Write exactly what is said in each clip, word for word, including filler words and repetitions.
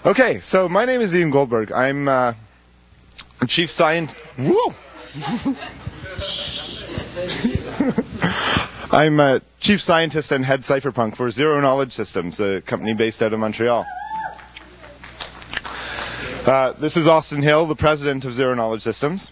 Okay, so my name is Ian Goldberg. I'm uh, chief scientist. Whoa! I'm a chief scientist and head cypherpunk for Zero Knowledge Systems, a company based out of Montreal. Uh, this is Austin Hill, the president of Zero Knowledge Systems.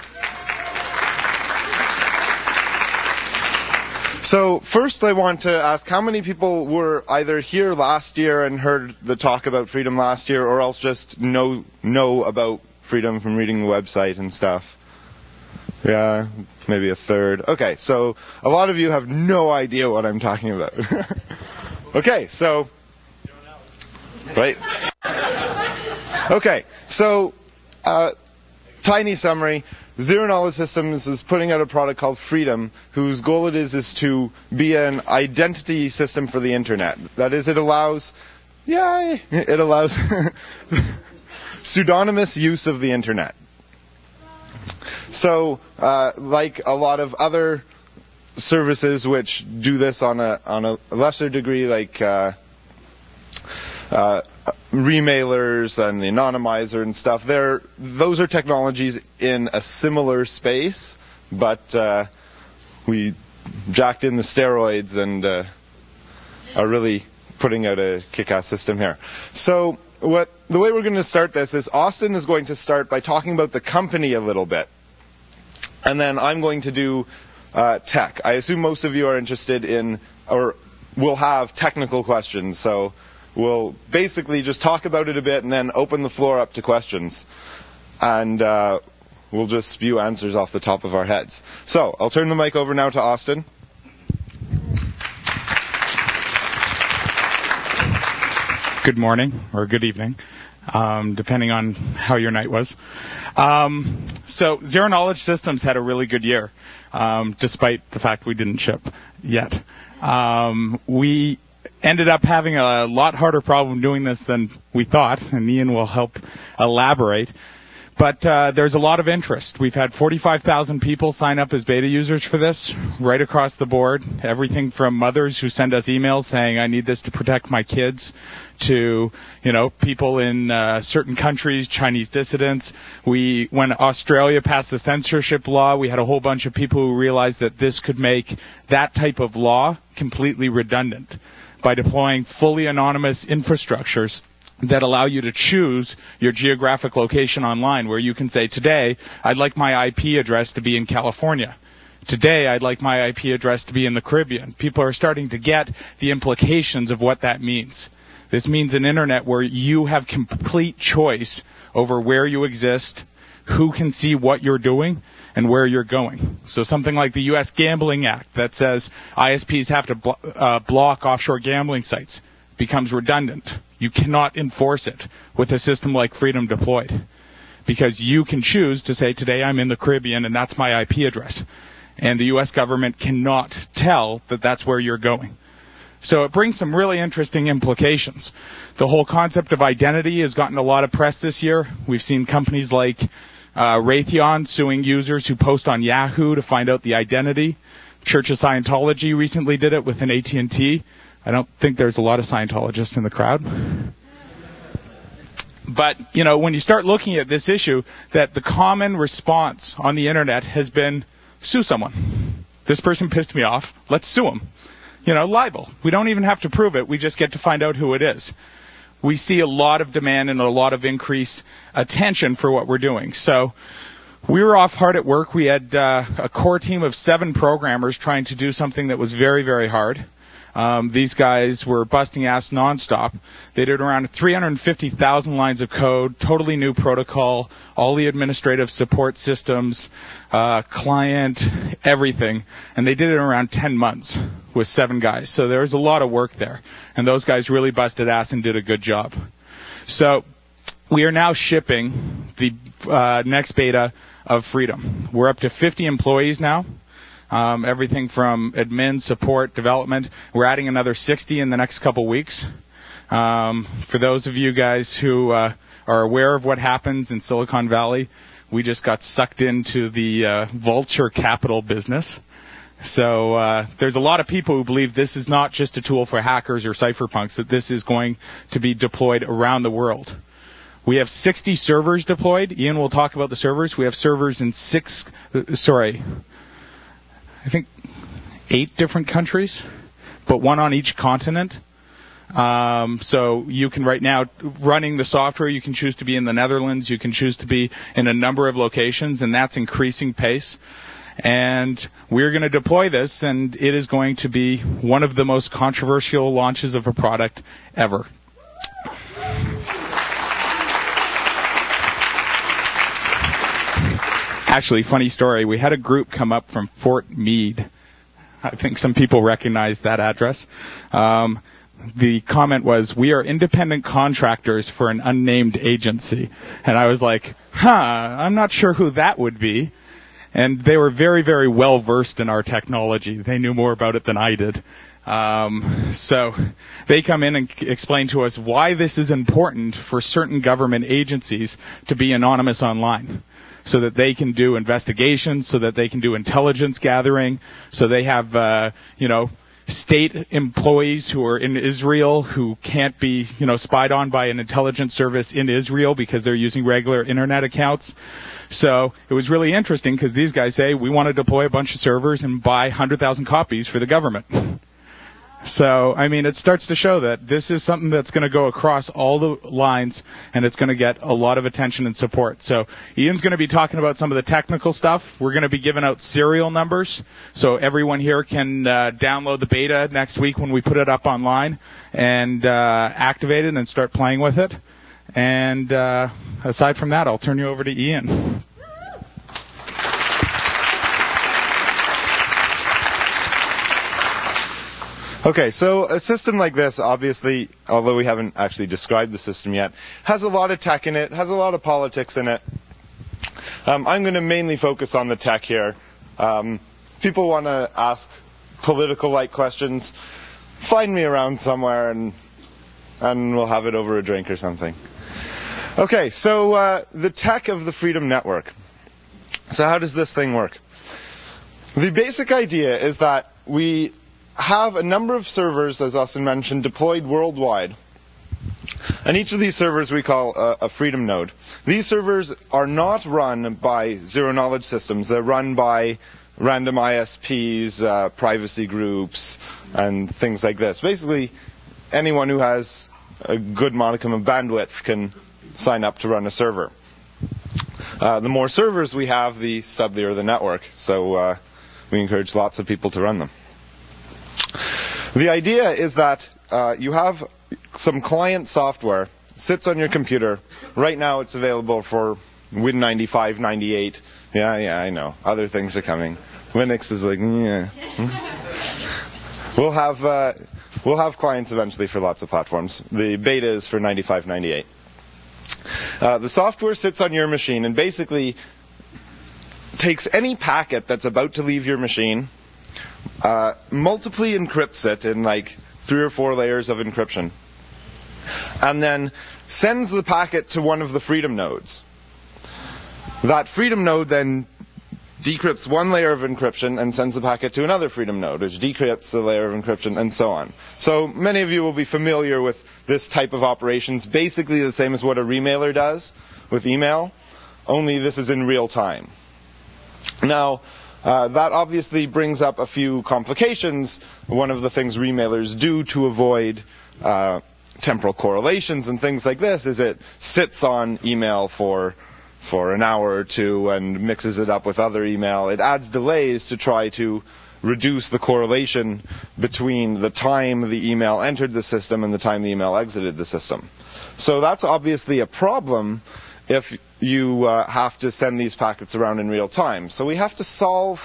So first I want to ask how many people were either here last year and heard the talk about freedom last year, or else just know know about freedom from reading the website and stuff? Yeah, maybe a third. Okay, so a lot of you have no idea what I'm talking about. Okay, so... Right. Okay, so uh, tiny summary. Zero Knowledge Systems is putting out a product called Freedom, whose goal it is is to be an identity system for the internet. That is, it allows, yay, it allows pseudonymous use of the internet. So, uh, like a lot of other services which do this on a on a lesser degree, like uh, uh, remailers and the anonymizer and stuff, they're, those are technologies in a similar space, but uh, we jacked in the steroids and uh, are really putting out a kick-ass system here. So what the way we're going to start this is Austin is going to start by talking about the company a little bit, and then I'm going to do uh, tech. I assume most of you are interested in or will have technical questions, so we'll basically just talk about it a bit and then open the floor up to questions. And uh, we'll just spew answers off the top of our heads. So I'll turn the mic over now to Austin. Good morning, or good evening, um, depending on how your night was. Um, so Zero Knowledge Systems had a really good year, um, despite the fact we didn't ship yet. Um, we ended up having a lot harder problem doing this than we thought, and Ian will help elaborate. But uh, there's a lot of interest. We've had forty-five thousand people sign up as beta users for this, right across the board. Everything from mothers who send us emails saying, I need this to protect my kids, to, you know, people in uh, certain countries, Chinese dissidents. We, when Australia passed the censorship law, we had a whole bunch of people who realized that this could make that type of law completely redundant by deploying fully anonymous infrastructures that allow you to choose your geographic location online, where you can say, today, I'd like my I P address to be in California. Today, I'd like my I P address to be in the Caribbean. People are starting to get the implications of what that means. This means an internet where you have complete choice over where you exist, who can see what you're doing, and where you're going. So something like the U S Gambling Act that says I S Ps have to blo- uh, block offshore gambling sites becomes redundant. You cannot enforce it with a system like Freedom deployed, because you can choose to say, today I'm in the Caribbean and that's my I P address. And the U S government cannot tell that that's where you're going. So it brings some really interesting implications. The whole concept of identity has gotten a lot of press this year. We've seen companies like Uh, Raytheon suing users who post on Yahoo to find out the identity. Church of Scientology recently did it with an A T and T. I don't think there's a lot of Scientologists in the crowd. But, you know, when you start looking at this issue, that the common response on the internet has been, sue someone. This person pissed me off. Let's sue him. You know, libel. We don't even have to prove it. We just get to find out who it is. We see a lot of demand and a lot of increased attention for what we're doing. So we were off hard at work. We had uh, a core team of seven programmers trying to do something that was very, very hard. Um, these guys were busting ass nonstop. They did around three hundred fifty thousand lines of code, totally new protocol, all the administrative support systems, uh, client, everything. And they did it in around ten months with seven guys. So there was a lot of work there. And those guys really busted ass and did a good job. So we are now shipping the uh, next beta of Freedom. We're up to fifty employees now. Um, everything from admin, support, development. We're adding another sixty in the next couple weeks. Um, for those of you guys who uh, are aware of what happens in Silicon Valley, we just got sucked into the uh, vulture capital business. So uh, there's a lot of people who believe this is not just a tool for hackers or cypherpunks, that this is going to be deployed around the world. We have sixty servers deployed. Ian will talk about the servers. We have servers in six, uh, sorry, I think eight different countries, but one on each continent. Um, so you can right now, running the software, you can choose to be in the Netherlands, you can choose to be in a number of locations, and that's increasing pace. And we're going to deploy this, and it is going to be one of the most controversial launches of a product ever. Actually, funny story, we had a group come up from Fort Meade. I think some people recognize that address. Um, the comment was, "We are independent contractors for an unnamed agency." And I was like, huh, I'm not sure who that would be. And they were very, very well versed in our technology. They knew more about it than I did. Um, so they come in and c- explain to us why this is important for certain government agencies to be anonymous online, so that they can do investigations, so that they can do intelligence gathering, so they have, uh, you know, state employees who are in Israel who can't be, you know, spied on by an intelligence service in Israel because they're using regular internet accounts. So it was really interesting because these guys say, we want to deploy a bunch of servers and buy one hundred thousand copies for the government. So, I mean, it starts to show that this is something that's going to go across all the lines, and it's going to get a lot of attention and support. So Ian's going to be talking about some of the technical stuff. We're going to be giving out serial numbers, so everyone here can uh, download the beta next week when we put it up online and uh, activate it and start playing with it. And uh, aside from that, I'll turn you over to Ian. Okay, so a system like this, obviously, although we haven't actually described the system yet, has a lot of tech in it, has a lot of politics in it. Um, I'm going to mainly focus on the tech here. Um, people want to ask political-like questions, find me around somewhere and and we'll have it over a drink or something. Okay, so uh, the tech of the Freedom Network. So how does this thing work? The basic idea is that we have a number of servers, as Austin mentioned, deployed worldwide. And each of these servers we call a, a Freedom node. These servers are not run by zero-knowledge systems. They're run by random I S Ps, uh, privacy groups, and things like this. Basically, anyone who has a good modicum of bandwidth can sign up to run a server. Uh, the more servers we have, the steadier the network. So uh, we encourage lots of people to run them. The idea is that uh, you have some client software, sits on your computer. Right now it's available for Win ninety-five, ninety-eight. Yeah, yeah, I know. Other things are coming. Linux is like, yeah. We'll have uh, we'll have clients eventually for lots of platforms. The beta is for ninety-five, ninety-eight. Uh, the software sits on your machine and basically takes any packet that's about to leave your machine, Uh, multiply encrypts it in like three or four layers of encryption, and then sends the packet to one of the Freedom nodes. That Freedom node then decrypts one layer of encryption and sends the packet to another Freedom node, which decrypts a layer of encryption, and so on. So many of you will be familiar with this type of operations, basically the same as what a remailer does with email, only this is in real time. Now, Uh, that obviously brings up a few complications. One of the things remailers do to avoid uh, temporal correlations and things like this is it sits on email for for an hour or two and mixes it up with other email. It adds delays to try to reduce the correlation between the time the email entered the system and the time the email exited the system. So that's obviously a problem if you uh, have to send these packets around in real time. So we have to solve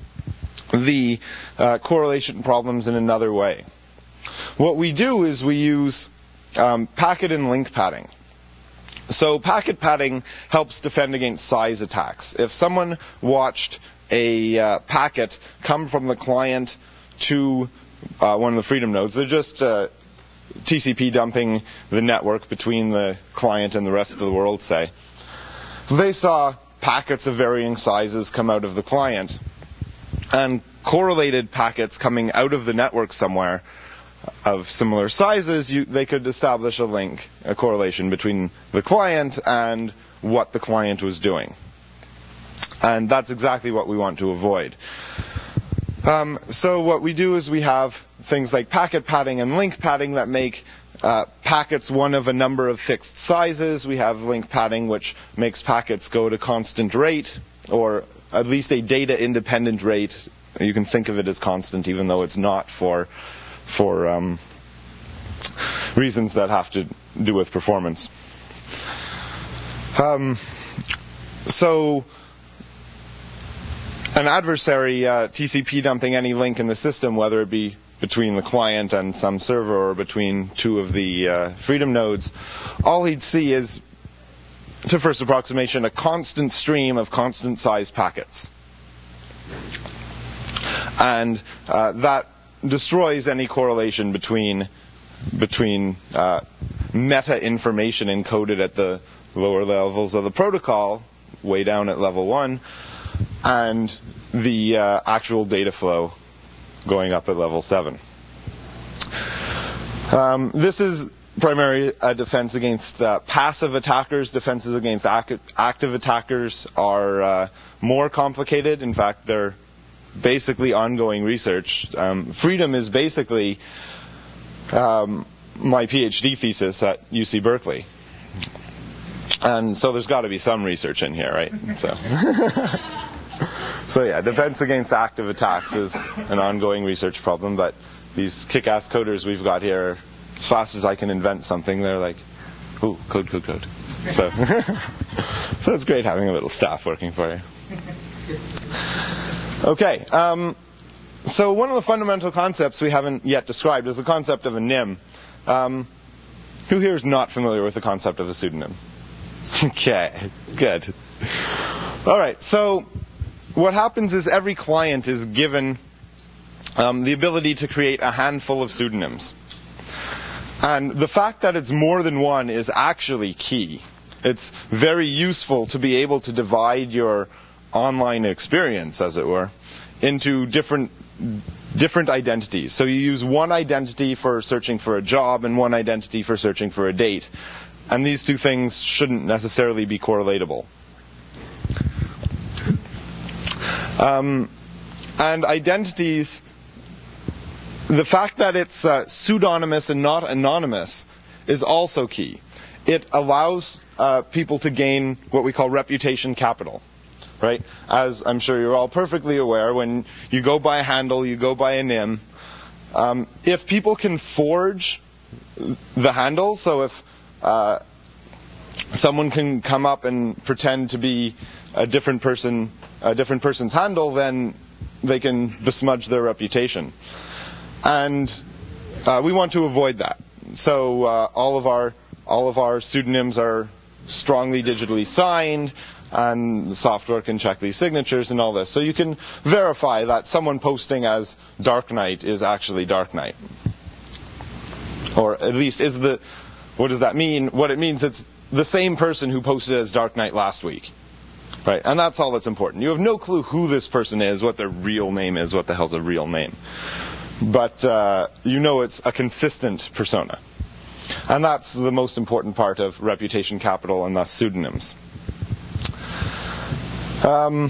the uh, correlation problems in another way. What we do is we use um, packet and link padding. So packet padding helps defend against size attacks. If someone watched a uh, packet come from the client to uh, one of the Freedom nodes, they're just uh, T C P dumping the network between the client and the rest of the world, say. They saw packets of varying sizes come out of the client, and correlated packets coming out of the network somewhere of similar sizes, you, they could establish a link, a correlation between the client and what the client was doing. And that's exactly what we want to avoid. Um, so what we do is we have things like packet padding and link padding that make uh, packets one of a number of fixed sizes. We have link padding, which makes packets go at a constant rate, or at least a data-independent rate. You can think of it as constant, even though it's not for for um, reasons that have to do with performance. Um, so an adversary uh, T C P dumping any link in the system, whether it be between the client and some server or between two of the uh, Freedom nodes, all he'd see is, to first approximation, a constant stream of constant size packets. And uh, that destroys any correlation between between uh, meta information encoded at the lower levels of the protocol, way down at level one, and the uh, actual data flow going up at level seven. Um, this is primarily a defense against uh, passive attackers. Defenses against ac- active attackers are uh, more complicated. In fact, they're basically ongoing research. Um, Freedom is basically um, my PhD thesis at U C Berkeley. And so there's got to be some research in here, right? So, so yeah, defense against active attacks is an ongoing research problem, but these kick-ass coders we've got here, as fast as I can invent something, they're like, ooh, code, code, code. So, so it's great having a little staff working for you. Okay, um, so one of the fundamental concepts we haven't yet described is the concept of a N I M. Um, who here is not familiar with the concept of a pseudonym? Okay, good. All right, so what happens is every client is given um, the ability to create a handful of pseudonyms. And the fact that it's more than one is actually key. It's very useful to be able to divide your online experience, as it were, into different different identities. So you use one identity for searching for a job and one identity for searching for a date. And these two things shouldn't necessarily be correlatable. Um, and identities, the fact that it's uh, pseudonymous and not anonymous is also key. It allows uh, people to gain what we call reputation capital. Right? As I'm sure you're all perfectly aware, when you go by a handle, you go by a N I M. Um, if people can forge the handle, so if uh, someone can come up and pretend to be a different person, a different person's handle, then they can besmudge their reputation. And uh, we want to avoid that. So uh, all of our all of our pseudonyms are strongly digitally signed. And the software can check these signatures and all this. So you can verify that someone posting as Dark Knight is actually Dark Knight. Or at least is the, what does that mean? What it means, it's the same person who posted as Dark Knight last week. Right? And that's all that's important. You have no clue who this person is, what their real name is, what the hell's a real name. But uh, you know it's a consistent persona. And that's the most important part of reputation capital and thus pseudonyms. Um,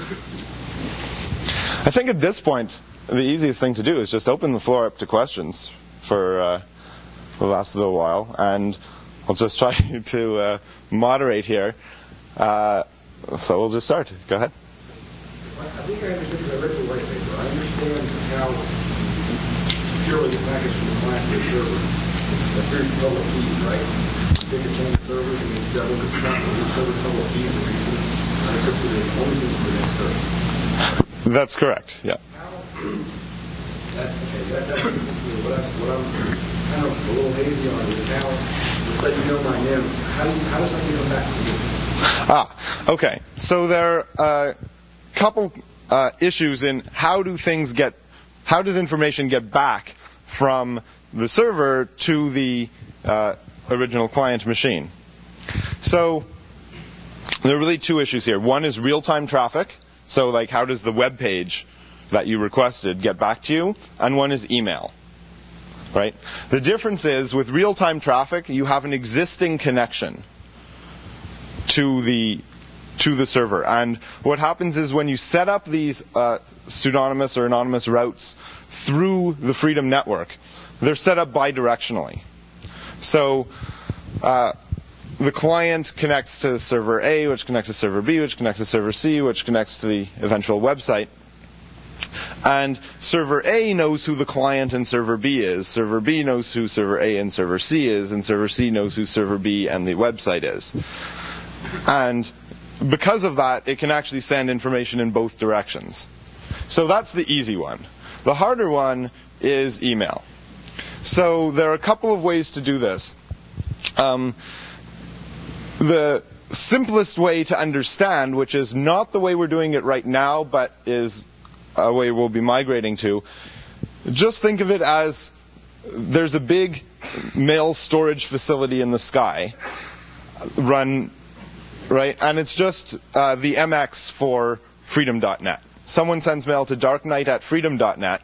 I think at this point, the easiest thing to do is just open the floor up to questions for uh, the last little while, and I'll just try to uh, moderate here. Uh, so we'll just start. Go ahead. I think I understood the original white paper. I understand how securely the package from the client to the server. A series of public keys, right? Take a chain of servers and you double the traffic of the server public keys and you That's correct, yeah. How, that, okay, that, that, what, I, what I'm kind of a little hazy on is how, just let you know my name, how, how does something come back to you? Ah, okay. So there are a couple uh, issues in how do things get, how does information get back from the server to the uh, original client machine? So there are really two issues here. One is real-time traffic. So, like, how does the web page that you requested get back to you, and one is email. Right? The difference is, with real-time traffic, you have an existing connection to the to the server. And what happens is when you set up these uh, pseudonymous or anonymous routes through the Freedom Network, they're set up bidirectionally. So uh, the client connects to server A, which connects to server B, which connects to server C, which connects to the eventual website. And server A knows who the client and server B is. Server B knows who server A and server C is. And server C knows who server B and the website is. And because of that, it can actually send information in both directions. So that's the easy one. The harder one is email. So there are a couple of ways to do this. Um, the simplest way to understand, which is not the way we're doing it right now, but is a way we'll be migrating to, just think of it as there's a big mail storage facility in the sky, run, right, and it's just uh, the M X for freedom dot net. Someone sends mail to darkknight at freedom dot net,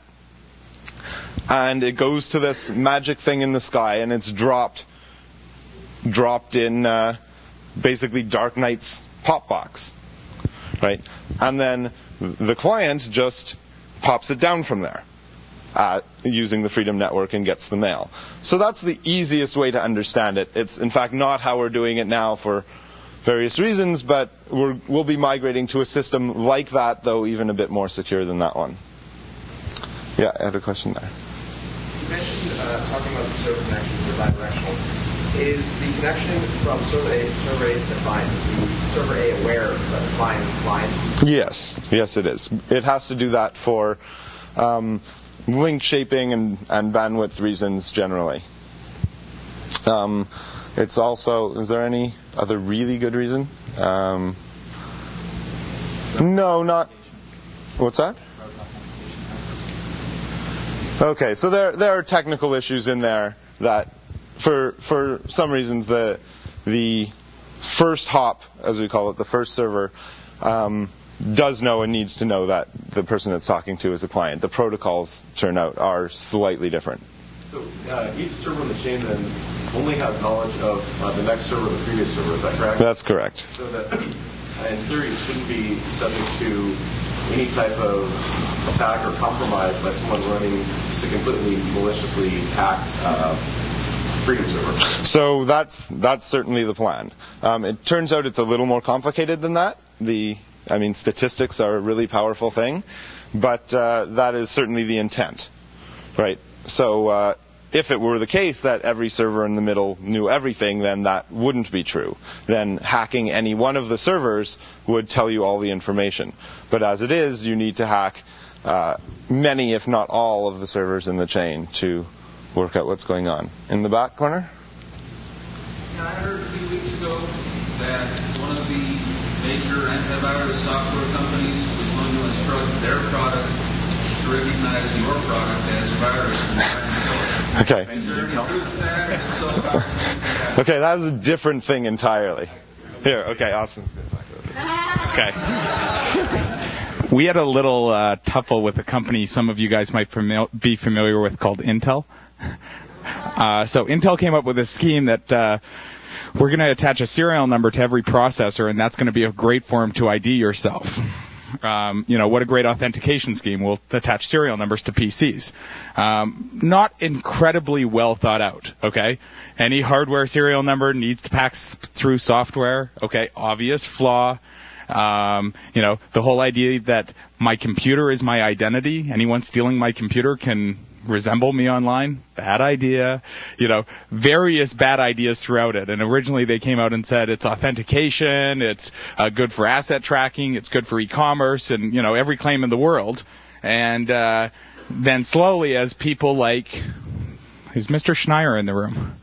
and it goes to this magic thing in the sky, and it's dropped, dropped in uh, basically Darkknight's pop box, right, and then the client just pops it down from there uh, using the Freedom Network and gets the mail. So that's the easiest way to understand it. It's, in fact, not how we're doing it now for various reasons, but we're, we'll be migrating to a system like that, though even a bit more secure than that one. Yeah, I had a question there. You mentioned uh, talking about the server connections that are bidirectional. Is the connection from server A to server A to the client, is server A aware that the client is the client? Yes, yes it is. It has to do that for um, link shaping and, and bandwidth reasons generally. Um, it's also, is there any other really good reason? Um, no, not, what's that? Okay, so there there are technical issues in there that For for some reasons, the the first hop, as we call it, the first server, um, does know and needs to know that the person it's talking to is a client. The protocols, turn out, are slightly different. So uh, each server in the chain then only has knowledge of uh, the next server or the previous server. Is that correct? That's correct. So that, in theory, it shouldn't be subject to any type of attack or compromise by someone running just a completely maliciously hacked Uh, Freedom server. So that's that's certainly the plan. Um, it turns out it's a little more complicated than that. The I mean, statistics are a really powerful thing, but uh, that is certainly the intent, right? So uh, if it were the case that every server in the middle knew everything, then that wouldn't be true. Then hacking any one of the servers would tell you all the information. But as it is, you need to hack uh, many, if not all, of the servers in the chain to work out what's going on. In the back corner? Yeah, I heard a few weeks ago that one of the major antivirus software companies was going to instruct their product to recognize your product as a virus and try and kill it. Okay. Is there any truth to that? If so, Okay, that was a different thing entirely. Here, okay, Austin. Okay. We had a little uh, tuffle with a company some of you guys might fami- be familiar with called Intel. Uh, so Intel came up with a scheme that uh, we're going to attach a serial number to every processor, and that's going to be a great form to I D yourself. Um, you know, what a great authentication scheme. We'll attach serial numbers to P Cs. Um, not incredibly well thought out, okay? Any hardware serial number needs to pass through software, okay? Obvious flaw. Um, you know, the whole idea that my computer is my identity, anyone stealing my computer can resemble me online, bad idea. You know, various bad ideas throughout it. And originally they came out and said it's authentication, it's uh, good for asset tracking, it's good for e-commerce, and, you know, every claim in the world. And uh, then slowly, as people like, is Mister Schneier in the room?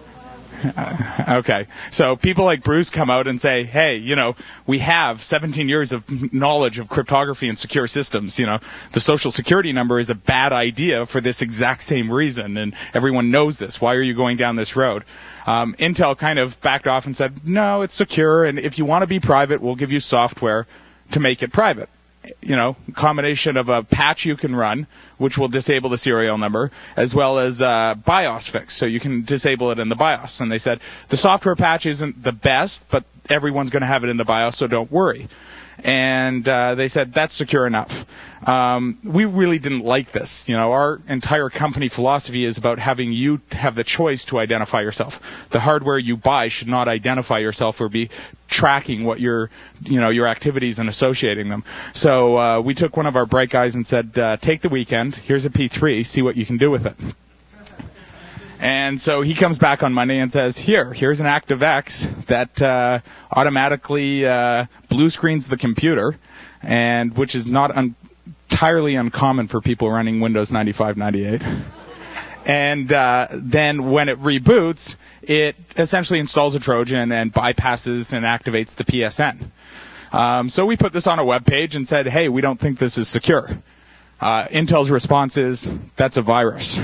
Uh, okay, so people like Bruce come out and say, hey, you know, we have seventeen years of knowledge of cryptography and secure systems. You know, the social security number is a bad idea for this exact same reason, and everyone knows this. Why are you going down this road? Um, Intel kind of backed off and said, no, it's secure, and if you want to be private, we'll give you software to make it private. you know, combination of a patch you can run, which will disable the serial number, as well as a BIOS fix, so you can disable it in the BIOS. And they said, the software patch isn't the best, but everyone's going to have it in the BIOS, so don't worry. And uh, they said, that's secure enough. Um, we really didn't like this. You know, our entire company philosophy is about having you have the choice to identify yourself. The hardware you buy should not identify yourself or be tracking what your, you know, your activities and associating them. So uh, we took one of our bright guys and said, uh, take the weekend, here's a P three, see what you can do with it. And so he comes back on Monday and says, here, here's an ActiveX that uh, automatically uh, blue screens the computer, and which is not un- entirely uncommon for people running Windows ninety-five ninety-eight. And uh, then when it reboots, it essentially installs a Trojan and bypasses and activates the P S N. Um, so we put this on a web page and said, hey, we don't think this is secure. Uh, Intel's response is, that's a virus.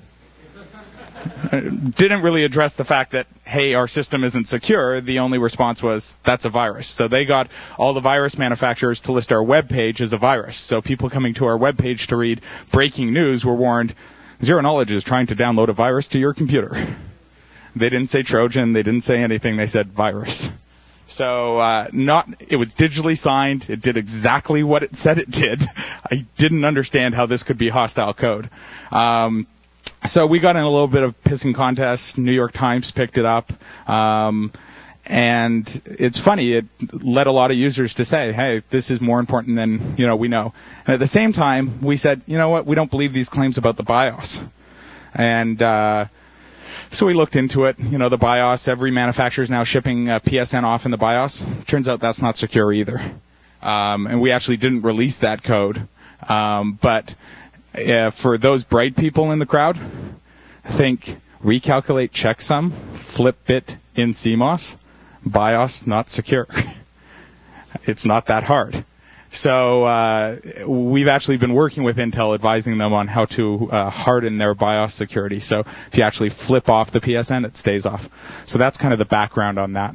Didn't really address the fact that, hey, our system isn't secure. The only response was, that's a virus. So they got all the virus manufacturers to list our web page as a virus. So people coming to our web page to read breaking news were warned, Zero Knowledge is trying to download a virus to your computer. They didn't say Trojan. They didn't say anything. They said virus. So uh, not it was digitally signed. It did exactly what it said it did. I didn't understand how this could be hostile code. Um, So we got in a little bit of pissing contest. New York Times picked it up. Um, and it's funny. It led a lot of users to say, hey, this is more important than, you know, we know. And at the same time, we said, you know what, we don't believe these claims about the BIOS. And uh, so we looked into it. You know, the BIOS, every manufacturer is now shipping uh, P S N off in the BIOS. Turns out that's not secure either. Um, and we actually didn't release that code. Um, but... Uh, for those bright people in the crowd, think recalculate checksum, flip bit in C MOS, BIOS not secure. It's not that hard. So uh, we've actually been working with Intel, advising them on how to uh, harden their BIOS security. So if you actually flip off the P S N, it stays off. So that's kind of the background on that.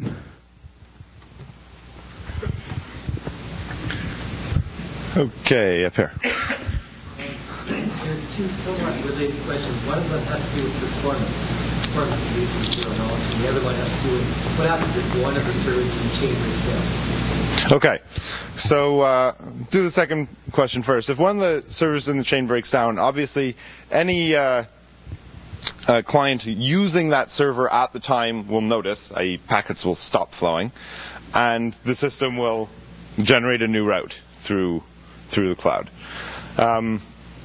Okay, up here. Two somewhat related questions. One of them has to do with performance, performance of using Zero Knowledge, and the other one has to do with what happens if one of the servers in the chain breaks down. Okay, so uh, do the second question first. If one of the servers in the chain breaks down, obviously any uh, uh, client using that server at the time will notice, that is packets will stop flowing, and the system will generate a new route through through the cloud. Um,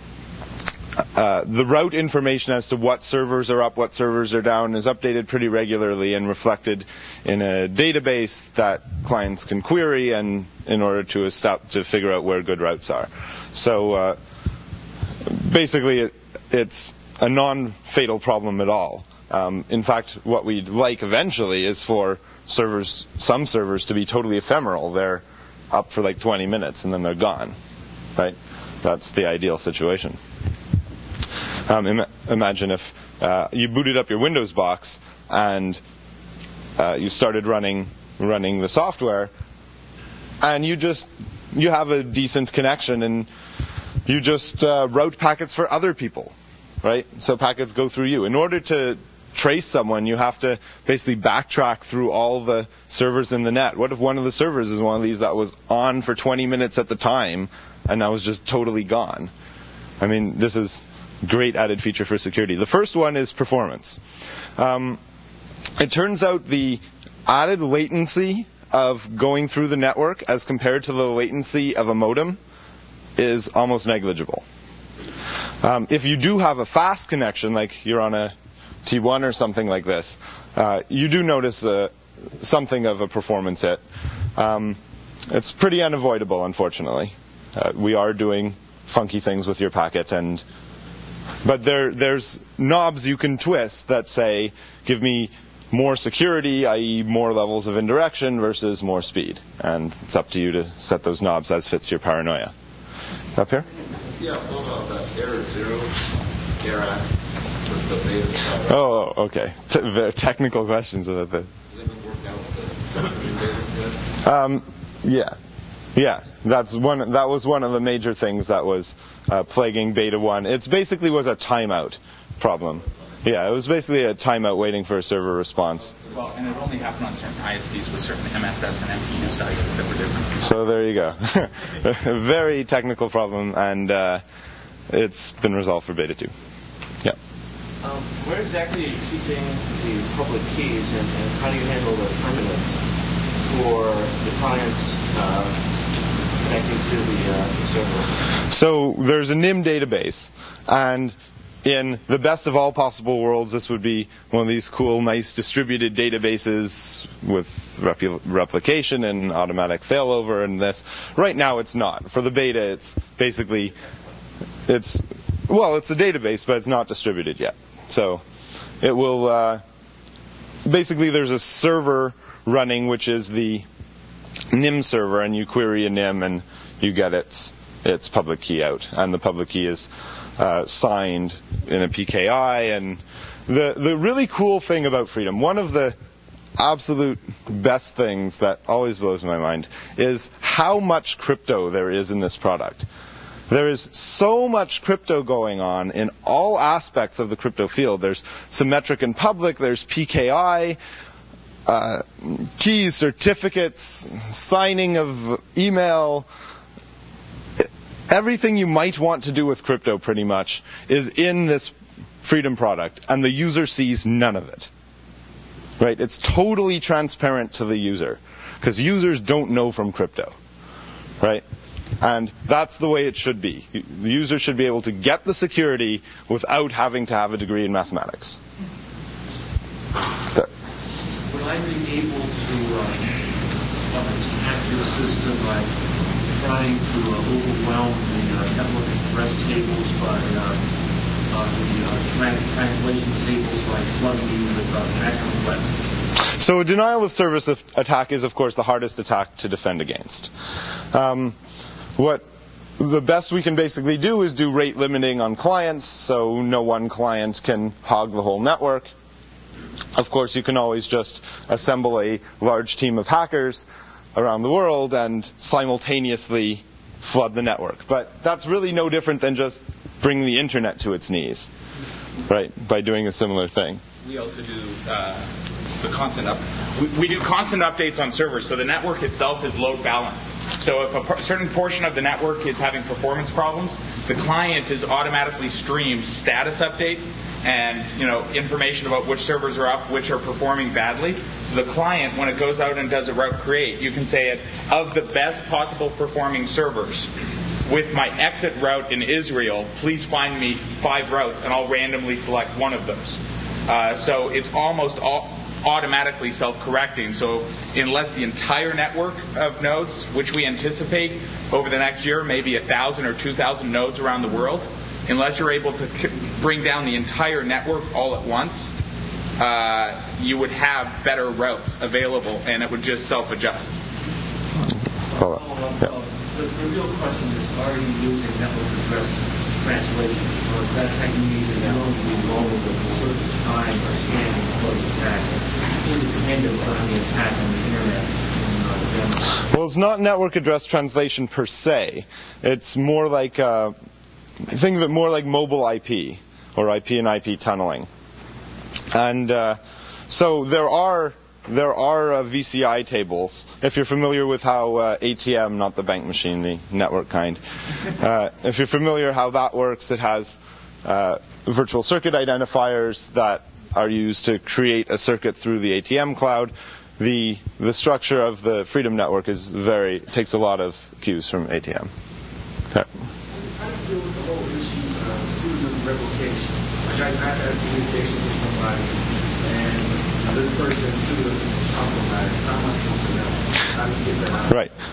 Uh, the route information as to what servers are up, what servers are down is updated pretty regularly and reflected in a database that clients can query and in order to stop to figure out where good routes are. So uh, basically, it, it's a non-fatal problem at all. Um, in fact, what we'd like eventually is for servers, some servers, to be totally ephemeral. They're up for like twenty minutes and then they're gone. Right? That's the ideal situation. Um, Im- imagine if uh, you booted up your Windows box and uh, you started running running the software, and you just you have a decent connection, and you just uh, route packets for other people, right? So packets go through you. In order to trace someone, you have to basically backtrack through all the servers in the net. What if one of the servers is one of these that was on for twenty minutes at the time, and now is just totally gone? I mean, this is great added feature for security. The first one is performance. Um, it turns out the added latency of going through the network as compared to the latency of a modem is almost negligible. Um, if you do have a fast connection, like you're on a T one or something like this, uh, you do notice uh, something of a performance hit. Um, it's pretty unavoidable, unfortunately. Uh, we are doing funky things with your packet, and But there, there's knobs you can twist that say, give me more security, that is more levels of indirection versus more speed. And it's up to you to set those knobs as fits your paranoia. Up here? Yeah, hold on. That error zero, error act with the beta. Oh, okay. T- very technical questions about that. Has it been worked out with the beta yet? Um, yeah. Yeah, that's one. That was one of the major things that was uh, plaguing Beta one. It basically was a timeout problem. Yeah, it was basically a timeout waiting for a server response. Well, and it only happened on certain I S Ps with certain M S S and M P U sizes that were different. So there you go. A very technical problem, and uh, it's been resolved for Beta two. Yeah. Um, where exactly are you keeping the public keys, and, and how do you handle the permanence for the clients uh, connecting to the, uh, the server? So there's a N I M database, and in the best of all possible worlds, this would be one of these cool, nice distributed databases with repu- replication and automatic failover and this. Right now it's not. For the beta, it's basically, it's, well, it's a database, but it's not distributed yet. So it will, uh, basically there's a server running, which is the N I M server, and you query a N I M and you get its, its public key out. And the public key is Uh, signed in a P K I. And the the really cool thing about Freedom, one of the absolute best things that always blows my mind, is how much crypto there is in this product. There is so much crypto going on in all aspects of the crypto field. There's symmetric and public, there's P K I, uh, keys, certificates, signing of email. Everything you might want to do with crypto pretty much is in this Freedom product, and the user sees none of it. Right? It's totally transparent to the user, because users don't know from crypto. Right? And that's the way it should be. The user should be able to get the security without having to have a degree in mathematics. There. Would I be able to uh, attack your system by trying to uh, overwhelm the uh, network address tables by uh, uh, the uh, trans- translation tables by plugging in with uh, connection requests? So a denial of service attack is, of course, the hardest attack to defend against. Um, what the best we can basically do is do rate limiting on clients, so no one client can hog the whole network. Of course, you can always just assemble a large team of hackers around the world and simultaneously flood the network. But that's really no different than just bringing the internet to its knees, right, by doing a similar thing. We also do uh, the constant up. We, we do constant updates on servers, so the network itself is load balanced. So if a per- certain portion of the network is having performance problems, the client is automatically streamed status update and, you know, information about which servers are up, which are performing badly. So the client, when it goes out and does a route create, you can say it, of the best possible performing servers, with my exit route in Israel, please find me five routes, and I'll randomly select one of those. Uh, so it's almost all automatically self-correcting. So unless the entire network of nodes, which we anticipate over the next year, maybe one thousand or two thousand nodes around the world, unless you're able to bring down the entire network all at once, uh, you would have better routes available, and it would just self-adjust. Hold on. Yeah. The, the real question is, are you using network address translation, or is that technique is known to be vulnerable to certain times or scanning close attacks? It's independent on the attack on the internet. Well, it's not network address translation per se. It's more like uh, think of it more like mobile I P or I P and I P tunneling. And uh, so there are there are uh, V C I tables. If you're familiar with how uh, A T M, not the bank machine, the network kind, uh, if you're familiar how that works, it has uh, virtual circuit identifiers that are used to create a circuit through the A T M cloud. The the structure of the Freedom network is very takes a lot of cues from A T M. Okay. How do you deal with the whole issue of pseudonym replication? Like I I had communication with somebody, and this person's pseudonym is compromised. How am I supposed to know? How do you get that out? Right.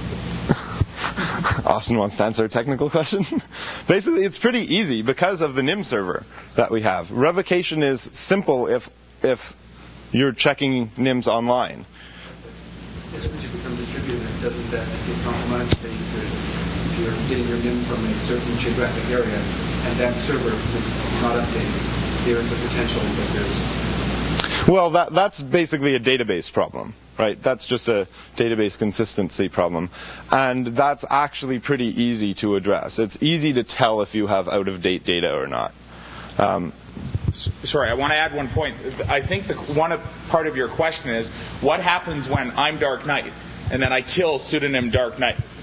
Austin wants to answer a technical question. Basically, it's pretty easy because of the N I M server that we have. Revocation is simple if if you're checking N I Ms online. As soon as you become distributed, doesn't that get compromised? Say you could, if you're getting your N I M from a certain geographic area and that server is not updated, there is a potential that there's Well, that, that's basically a database problem, right? That's just a database consistency problem. And that's actually pretty easy to address. It's easy to tell if you have out-of-date data or not. Um, Sorry, I want to add one point. I think the one part of your question is, what happens when I'm Dark Knight and then I kill pseudonym Dark Knight?